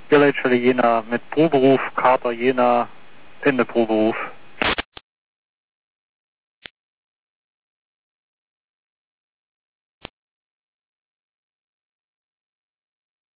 Bierleitstelle Jena mit Proberuf, Kater Jena, Ende Proberuf.